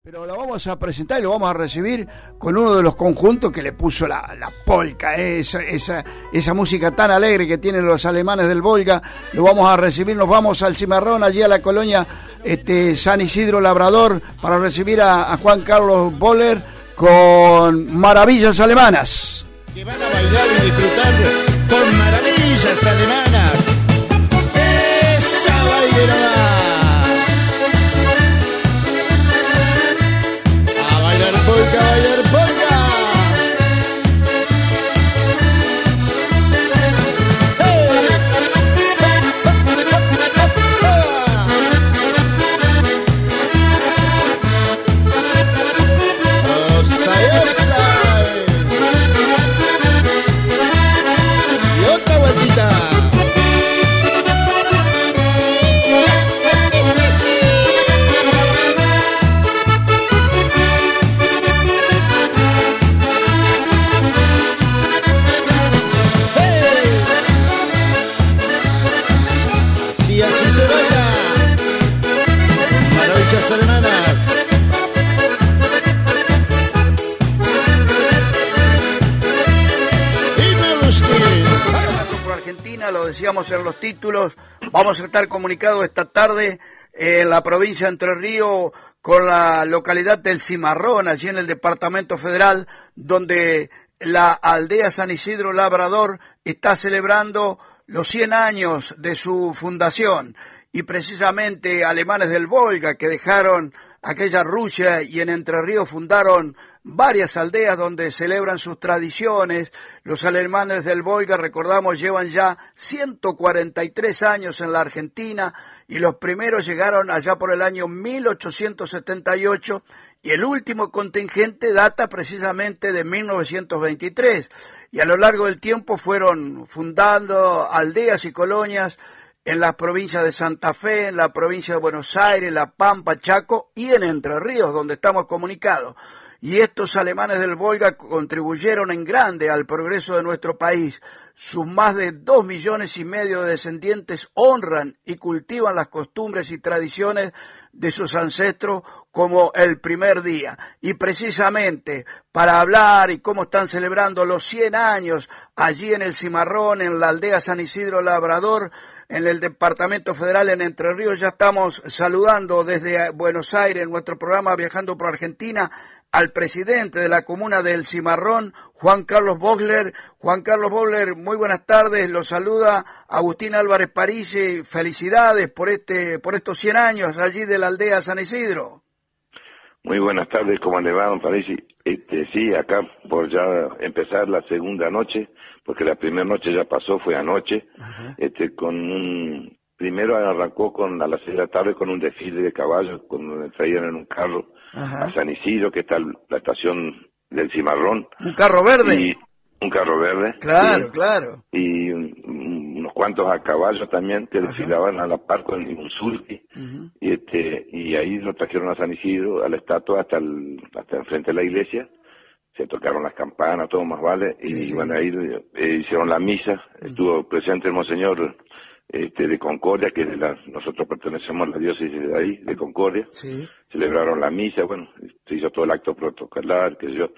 Pero lo vamos a presentar y lo vamos a recibir con uno de los conjuntos que le puso la polka, esa música tan alegre que tienen los alemanes del Volga. Lo vamos a recibir, nos vamos al Cimarrón, allí a la colonia San Isidro Labrador, para recibir a Juan Carlos Boller con Maravillas Alemanas. Que van a bailar y disfrutar con Maravillas Alemanas. ¡Esa bailera! Polka, bailar polka. ¡Hey! Y otra vueltita. Alemanas. Por Argentina, lo decíamos en los títulos, vamos a estar comunicados esta tarde en la provincia de Entre Ríos con la localidad del Cimarrón, allí en el departamento federal, donde la aldea San Isidro Labrador está celebrando los 100 años de su fundación. Y precisamente alemanes del Volga que dejaron aquella Rusia y en Entre Ríos fundaron varias aldeas donde celebran sus tradiciones. Los alemanes del Volga, recordamos, llevan ya 143 años en la Argentina y los primeros llegaron allá por el año 1878 y el último contingente data precisamente de 1923. Y a lo largo del tiempo fueron fundando aldeas y colonias en las provincias de Santa Fe, en la provincia de Buenos Aires, La Pampa, Chaco y en Entre Ríos, donde estamos comunicados. Y estos alemanes del Volga contribuyeron en grande al progreso de nuestro país. Sus más de 2,5 millones de descendientes honran y cultivan las costumbres y tradiciones de sus ancestros como el primer día. Y precisamente para hablar y cómo están celebrando los 100 años allí en el Cimarrón, en la aldea San Isidro Labrador, en el departamento federal en Entre Ríos, ya estamos saludando desde Buenos Aires en nuestro programa Viajando por Argentina al presidente de la comuna del Cimarrón, Juan Carlos Boller. Juan Carlos Boller, muy buenas tardes, los saluda Agustín Álvarez Parisi, felicidades por estos 100 años allí de la aldea San Isidro. Muy buenas tardes, ¿cómo le va, don Parisi? Sí, acá por ya empezar la segunda noche, porque la primera noche ya pasó, fue anoche. Ajá. Primero arrancó a las 6 de la tarde con un desfile de caballos, cuando traían en un carro. Ajá. A San Isidro, que está la estación del Cimarrón. ¿Un carro verde? Un carro verde. Claro, sí. Claro. Y unos cuantos a caballos también, que desfilaban a la par con un sulky. Uh-huh. Y ahí lo trajeron a San Isidro, a la estatua, hasta enfrente de la iglesia. Se tocaron las campanas, todo más vale. Y bueno, ahí hicieron la misa. Uh-huh. Estuvo presente el monseñor de Concordia, que nosotros pertenecemos a la diócesis de ahí, de Concordia. Sí. Celebraron la misa, bueno, se hizo todo el acto protocolar,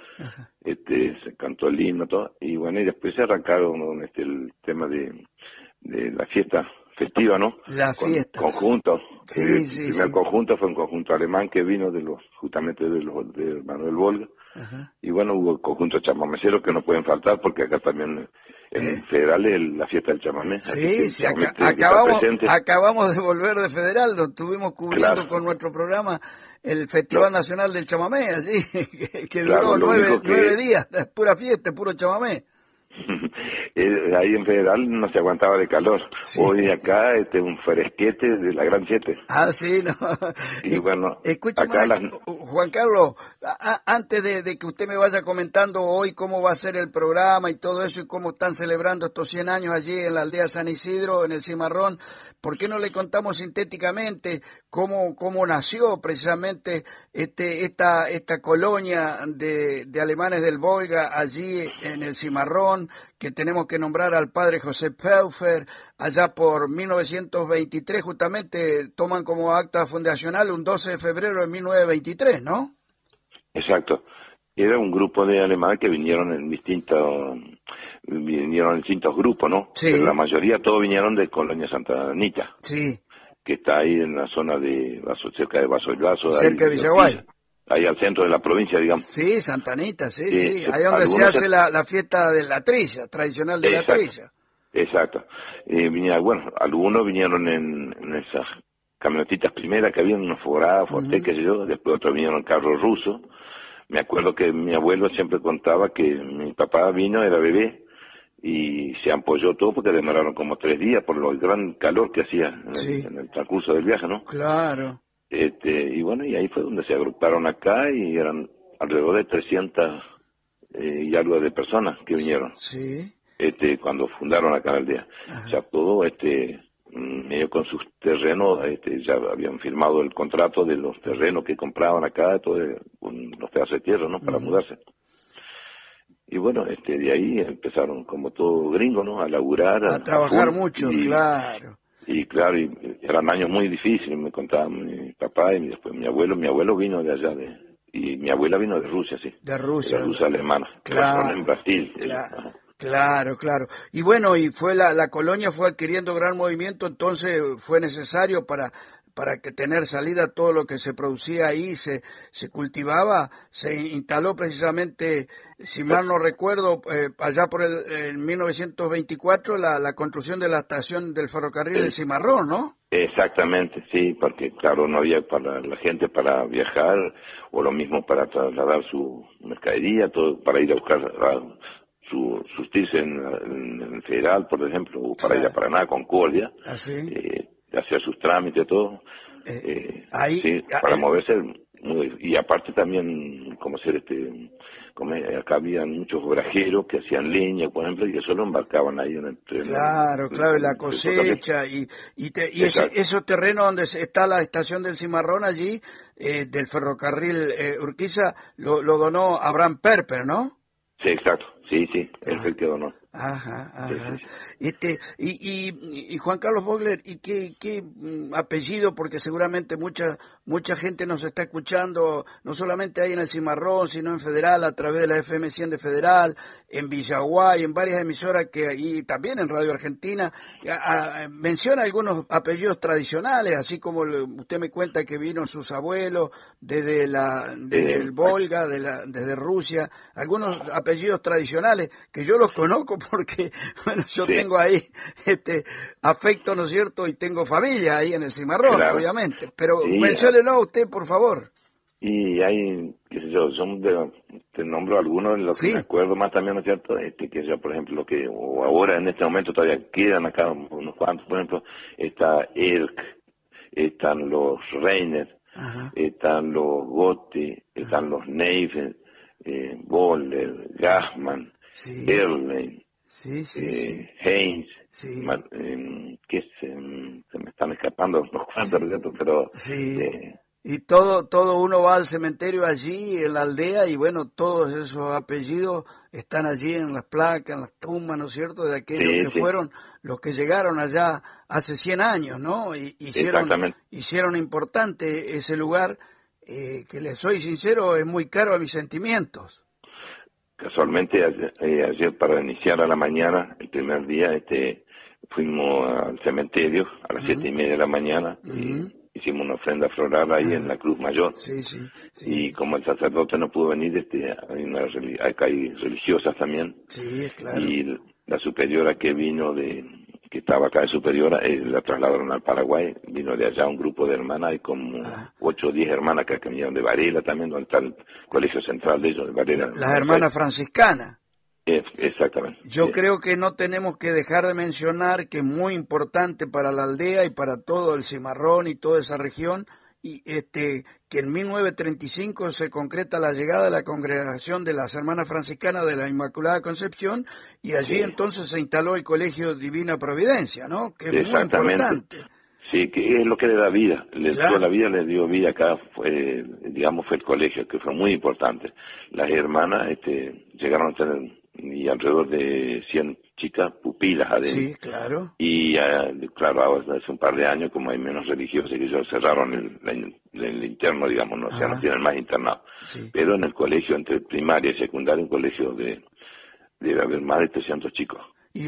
se cantó el himno, todo, y bueno, y después se arrancaron el tema de la fiesta festiva, ¿no? La fiesta. Conjunto. Sí, el primer conjunto fue un conjunto alemán que vino justamente de Manuel Volga. Ajá. Y bueno, hubo conjuntos chamameceros que no pueden faltar, porque acá también en Federal es la fiesta del chamamé. Sí, acabamos de volver de Federal, lo estuvimos cubriendo con nuestro programa el Festival Nacional del Chamamé, allí, que duró 9 días, pura fiesta, puro chamamé. Ahí en Federal no se aguantaba de calor. Sí. Hoy acá un fresquete de la Gran 7. Ah, sí, no. Y bueno, escúchame, Juan Carlos, antes de que usted me vaya comentando hoy cómo va a ser el programa y todo eso y cómo están celebrando estos 100 años allí en la aldea San Isidro, en el Cimarrón, ¿por qué no le contamos sintéticamente cómo nació precisamente esta colonia de alemanes del Volga allí en el Cimarrón, que tenemos que nombrar al padre José Pfeffer, allá por 1923, justamente toman como acta fundacional un 12 de febrero de 1923, ¿no? Exacto. Era un grupo de alemanes que vinieron en distintos grupos, ¿no? Sí. Pero la mayoría todos vinieron de Colonia Santa Anita, Sí, que está ahí en la zona de cerca de Vaso del Vaso. cerca ahí, de Villaguay. Ahí al centro de la provincia, digamos. Sí, Santa Anita, sí, sí. Ahí donde se algunos hace la fiesta de la trilla, tradicional de la trilla. Exacto. Algunos vinieron en esas camionetitas primeras que había, unos Ford, qué sé yo, después otros vinieron en carros rusos. Me acuerdo que mi abuelo siempre contaba que mi papá vino, era bebé, y se ampolló todo porque demoraron como 3 días por el gran calor que hacía en el transcurso del viaje, ¿no? Claro. Y bueno, y ahí fue donde se agruparon acá y eran alrededor de 300 y algo de personas que vinieron. Sí. Cuando fundaron acá la aldea. O sea, todo medio con sus terrenos, ya habían firmado el contrato de los terrenos que compraban acá, todo con los pedazos de tierra, ¿no? Para mudarse. Y bueno, de ahí empezaron como todo gringo, ¿no? A laburar. A trabajar full, mucho, claro. Y claro, y eran años muy difíciles, me contaba mi papá y después mi abuelo vino de allá y mi abuela vino de Rusia, sí. De Rusia. De Rusia alemana. Claro. En Brasil. Claro, claro. Y bueno, y fue la colonia fue adquiriendo gran movimiento, entonces fue necesario para que tener salida todo lo que se producía ahí, se cultivaba, se instaló precisamente, si mal no recuerdo, allá por el 1924 la construcción de la estación del ferrocarril del Cimarrón, ¿no? Exactamente, sí, porque claro, no había para la gente para viajar, o lo mismo para trasladar su mercadería, todo para ir a buscar sus tirs en el Federal, por ejemplo, o para ir a Paraná, Concordia, hacer sus trámites, todo. Para moverse, y aparte también, acá había muchos obrajeros que hacían leña, por ejemplo, y eso lo embarcaban ahí en el tren. Claro, la cosecha, y esos terrenos donde está la estación del Cimarrón allí, del ferrocarril Urquiza, lo donó Abraham Perper, ¿no? Sí, exacto. Sí, es el que donó. Ajá. Sí. Y Juan Carlos Vogler, ¿y qué apellido? Porque seguramente mucha gente nos está escuchando, no solamente ahí en el Cimarrón, sino en Federal, a través de la FM 100 de Federal, en Villaguay, en varias emisoras y también en Radio Argentina. Menciona algunos apellidos tradicionales, así como usted me cuenta que vino sus abuelos desde el Volga, desde Rusia, algunos apellidos tradicionales que yo los conozco porque, bueno, yo tengo ahí afecto, ¿no es cierto? Y tengo familia ahí en el Cimarrón, claro, obviamente. Pero menciónelo usted, por favor. Y hay, qué sé yo, te nombro algunos de los que me acuerdo más también, ¿no es cierto? Que yo, por ejemplo, o ahora en este momento todavía quedan acá unos cuantos, por ejemplo, está Elk, están los Reiner, están los Gotti, están los Neifen, Boller, Gassman, Erlen, Heinz, que se me están escapando unos cuantos, pero y todo uno va al cementerio allí en la aldea y bueno, todos esos apellidos están allí en las placas, en las tumbas, ¿no es cierto?, de aquellos que fueron los que llegaron allá hace 100 años, ¿no? Y hicieron importante ese lugar, que les soy sincero, es muy caro a mis sentimientos. Casualmente ayer para iniciar a la mañana, el primer día, fuimos al cementerio a las 7:30 de la mañana y hicimos una ofrenda floral ahí en la Cruz Mayor. Y como el sacerdote no pudo venir, acá hay religiosas también. Claro. Y la superiora que vino que estaba acá de superiora, la trasladaron al Paraguay, vino de allá un grupo de hermanas, hay como 8 o 10 hermanas que vinieron de Varela también, donde está el colegio central de ellos, de Varela. Las hermanas franciscanas. Exactamente. Yo creo que no tenemos que dejar de mencionar que es muy importante para la aldea y para todo el Cimarrón y toda esa región, y que en 1935 se concreta la llegada de la congregación de las hermanas franciscanas de la Inmaculada Concepción, y allí entonces se instaló el Colegio Divina Providencia, ¿no? Que es muy importante. Sí, que es lo que le da vida. Toda la vida le dio vida acá, fue el colegio, que fue muy importante. Las hermanas llegaron a tener alrededor de 100 chicas pupilas adentro. Sí, claro. Y claro, ahora hace un par de años, como hay menos religiosos, que ellos cerraron el interno, digamos, no, o sea, no tienen más internado. Sí. Pero en el colegio, entre primaria y secundaria, un colegio debe haber más de 300 chicos. Y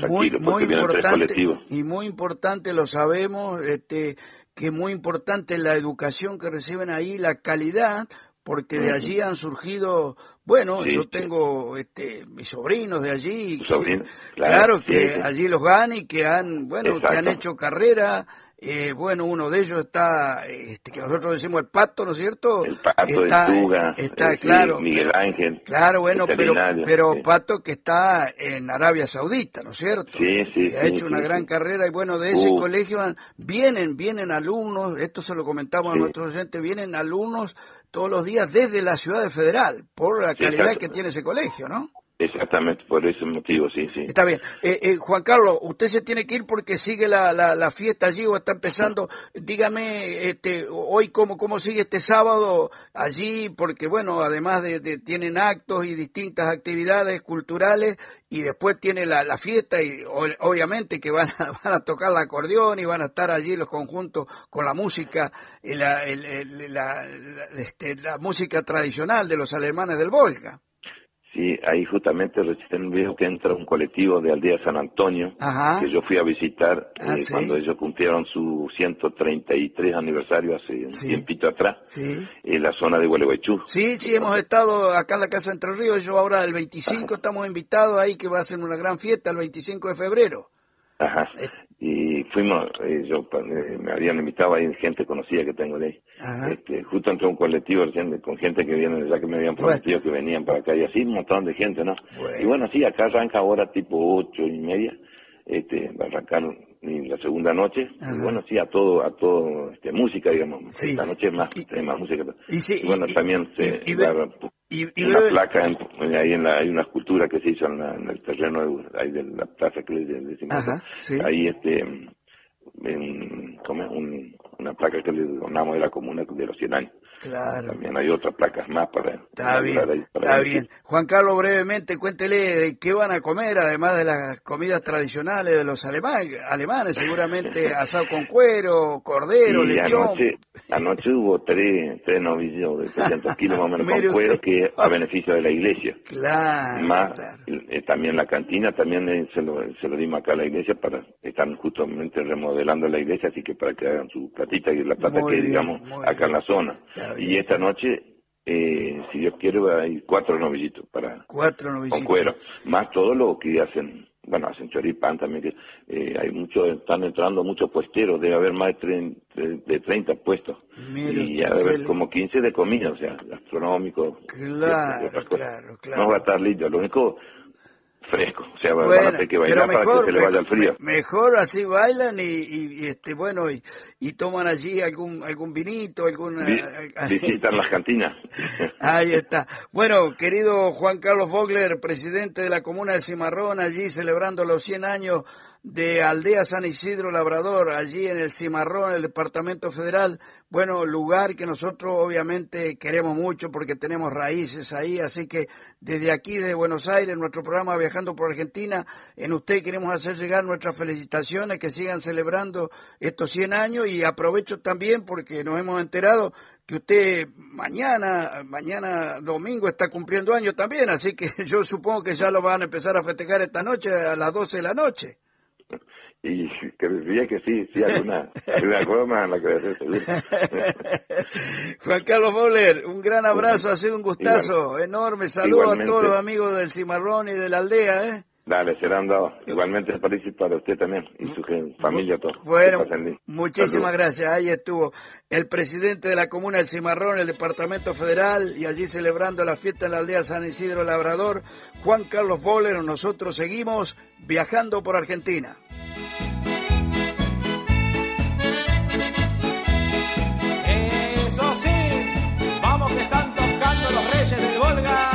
muy importante, lo sabemos, que es muy importante la educación que reciben ahí, la calidad, porque de allí han surgido, bueno, yo tengo mis sobrinos de allí, claro, que allí los ganan y que han, bueno, que han hecho carrera. Bueno, uno de ellos está, que nosotros decimos el Pato, ¿no es cierto? El Pato de Tuga, claro, Miguel Ángel. Claro, bueno, pero Pato que está en Arabia Saudita, ¿no es cierto? Sí. Ha hecho una gran carrera y bueno, de ese colegio vienen alumnos, esto se lo comentamos a nuestros oyentes, vienen alumnos todos los días desde la ciudad de Federal, por la calidad que tiene ese colegio, ¿no? Exactamente, por ese motivo, sí. Está bien. Juan Carlos, usted se tiene que ir porque sigue la fiesta allí o está empezando. Dígame, hoy cómo sigue este sábado allí, porque bueno, además tienen actos y distintas actividades culturales y después tiene la fiesta y obviamente que van a tocar el acordeón y van a estar allí los conjuntos con la música, la música tradicional de los alemanes del Volga. Sí, ahí justamente recién veo que entra un colectivo de Aldea San Antonio, que yo fui a visitar cuando ellos cumplieron su 133 aniversario hace un tiempito atrás, en la zona de Gualeguaychú. Sí, hemos estado acá en la Casa de Entre Ríos, yo ahora el 25 estamos invitados ahí, que va a ser una gran fiesta el 25 de febrero. Ajá. Y fuimos, me habían invitado ahí gente conocida que tengo de ahí. Justo entró un colectivo con gente que viene, ya que me habían prometido que venían para acá y así un montón de gente, ¿no? Y bueno, sí, acá arranca ahora tipo 8:30, va a arrancar la segunda noche. Y bueno, sí, a todo música, digamos. Esta noche es más música. Y bueno, también una placa ahí hay una escultura que se hizo en el terreno ahí de la plaza que le decimos. Ahí una placa que le donamos de la comuna de los 100 años. Claro. También hay otras placas más para... Está bien. Juan Carlos, brevemente, cuéntele de qué van a comer, además de las comidas tradicionales de los alemanes, seguramente asado con cuero, cordero, lechón. Anoche hubo tres novillos de 300 kilos más o menos con cuero, que a beneficio de la iglesia. Claro. Más, también la cantina, también se lo dimos acá a la iglesia, están justamente remodelando la iglesia, así que para que hagan su platita y la plata que digamos acá en la zona. Y esta noche, si Dios quiere, va a ir 4 novillitos con cuero, más todo lo que hacen choripán también, que están entrando muchos puesteros, debe haber más de 30 puestos. Y a ver, como 15 de comida, o sea, gastronómico. Claro. No va a estar lindo, lo único fresco, o sea, van a tener que bailar para que se le vaya el frío. Mejor así bailan y toman allí algún vinito, visitan las cantinas. Ahí está. Bueno, querido Juan Carlos Vogler, presidente de la comuna de Cimarrón, allí celebrando los 100 años de Aldea San Isidro Labrador, allí en el Cimarrón, en el Departamento Federal, bueno, lugar que nosotros obviamente queremos mucho porque tenemos raíces ahí, así que desde aquí, de Buenos Aires, nuestro programa Viajando por Argentina, en usted queremos hacer llegar nuestras felicitaciones, que sigan celebrando estos 100 años y aprovecho también porque nos hemos enterado que usted mañana domingo está cumpliendo años también, así que yo supongo que ya lo van a empezar a festejar esta noche a las 12 de la noche. Y que decía que sí, alguna forma en la que voy a hacer seguro. Juan Carlos Vogler, un gran abrazo, ha sido un gustazo enorme, saludos a todos los amigos del Cimarrón y de la aldea, Dale, serán dados. Igualmente para usted también y su familia, todos. Bueno, muchísimas gracias. Ahí estuvo el presidente de la comuna del Cimarrón, el Departamento Federal, y allí celebrando la fiesta en la aldea San Isidro Labrador, Juan Carlos Vogler. Nosotros seguimos viajando por Argentina. Eso sí, vamos que están tocando los Reyes del Volga.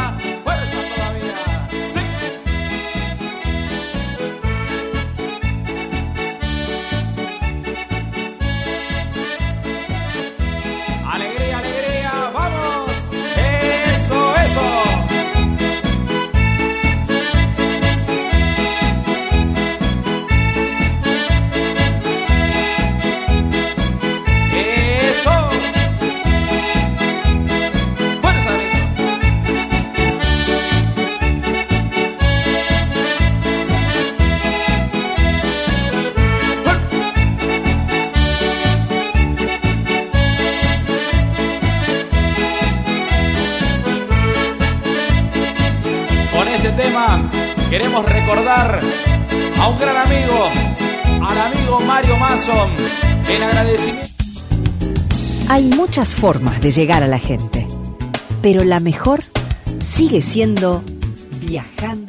tema queremos recordar a un gran amigo, al amigo Mario Mason, en agradecimiento. Hay muchas formas de llegar a la gente, pero la mejor sigue siendo viajando.